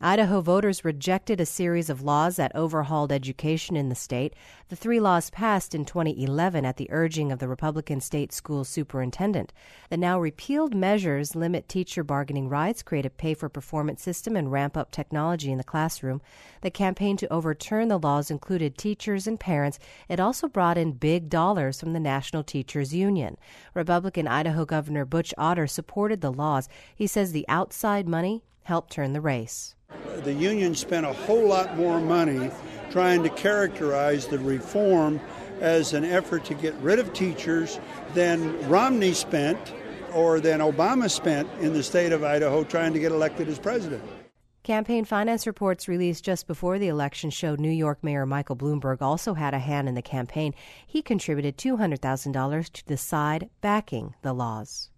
Idaho voters rejected a series of laws that overhauled education in the state. The 3 laws passed in 2011 at the urging of the Republican state school superintendent. The now repealed measures limit teacher bargaining rights, create a pay-for-performance system, and ramp up technology in the classroom. The campaign to overturn the laws included teachers and parents. It also brought in big dollars from the National Teachers Union. Republican Idaho Governor Butch Otter supported the laws. He says the outside money helped turn the race. The union spent a whole lot more money trying to characterize the reform as an effort to get rid of teachers than Romney spent or than Obama spent in the state of Idaho trying to get elected as president. Campaign finance reports released just before the election showed New York Mayor Michael Bloomberg also had a hand in the campaign. He contributed $200,000 to the side backing the laws.